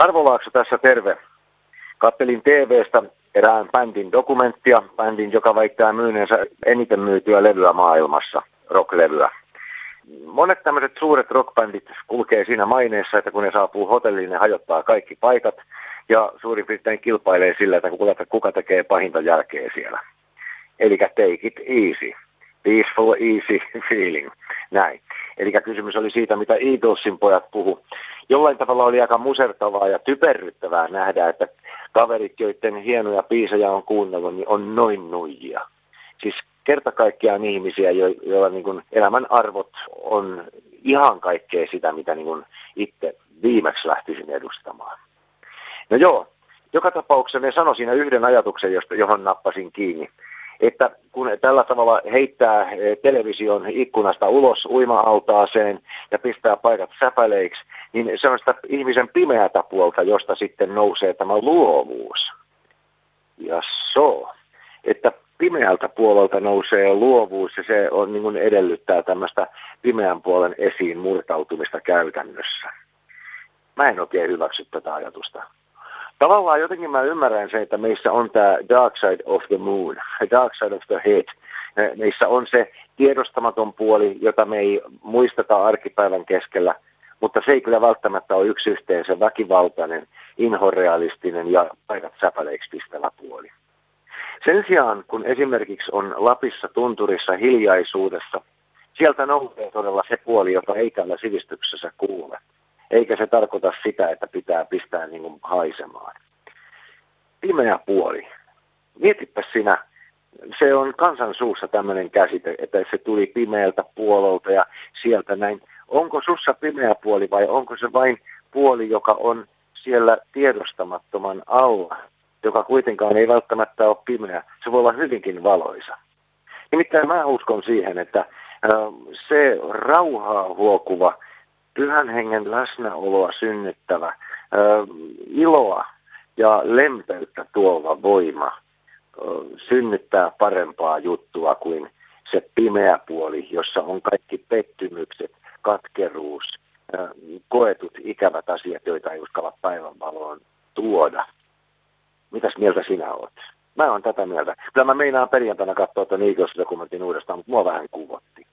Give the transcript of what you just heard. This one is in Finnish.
Arvo Laakso tässä, terve. Kattelin TV:stä erään bändin dokumenttia, bändin, joka väittää myyneensä eniten myytyä levyä maailmassa, rocklevyä. Monet tämmöiset suuret rockbändit kulkee siinä maineessa, että kun ne saapuu hotelliin, ne hajottaa kaikki paikat ja suurin piirtein kilpailee sillä, että kuka tekee pahinta jälkeä siellä. Eli take it easy. Peaceful, easy feeling. Näin. Eli kysymys oli siitä, mitä Eaglesin pojat puhu. Jollain tavalla oli aika musertavaa ja typerryttävää nähdä, että kaverit, joiden hienoja biisejä on kuunnellut, niin on noin nuijia. Siis kerta kaikkiaan ihmisiä, joilla niin kuin elämän arvot on ihan kaikkea sitä, mitä niin kuin itse viimeksi lähtisin edustamaan. No joo, joka tapauksessa ne sanoi siinä yhden ajatuksen, johon nappasin kiinni. Että kun tällä tavalla heittää television ikkunasta ulos uima-altaaseen ja pistää paikat säpäleiksi, niin se on sitä ihmisen pimeätä puolta, josta sitten nousee tämä luovuus. Ja että pimeältä puolelta nousee luovuus ja se on, niin kuin edellyttää tämmöistä pimeän puolen esiin murtautumista käytännössä. Mä en oikein hyväksy tätä ajatusta. Tavallaan jotenkin mä ymmärrän se, että meissä on tämä dark side of the moon, dark side of the head. Meissä on se tiedostamaton puoli, jota me ei muisteta arkipäivän keskellä, mutta se ei kyllä välttämättä ole yksi yhteen se väkivaltainen, inhorealistinen ja paikat säpäleiksi pistävä puoli. Sen sijaan, kun esimerkiksi on Lapissa tunturissa hiljaisuudessa, sieltä nousee todella se puoli, jota ei täällä sivistyksessä kuule. Eikä se tarkoita sitä, että pitää pistää niin kuin haisemaan. Pimeä puoli. Mietipä sinä, se on kansan suussa tämmöinen käsite, että se tuli pimeältä puolelta ja sieltä näin. Onko sussa pimeä puoli vai onko se vain puoli, joka on siellä tiedostamattoman alla, joka kuitenkaan ei välttämättä ole pimeä. Se voi olla hyvinkin valoisa. Nimittäin mä uskon siihen, että se rauhaa huokuva, pyhän hengen läsnäoloa synnyttävä, iloa ja lempeyttä tuova voima synnyttää parempaa juttua kuin se pimeä puoli, jossa on kaikki pettymykset, katkeruus, koetut ikävät asiat, joita ei uskalla päivänvaloon tuoda. Mitäs mieltä sinä olet? Mä oon tätä mieltä. Kyllä mä meinaan perjantaina katsoa tuon Eagles-dokumentin uudestaan, mutta mua vähän kuvotti.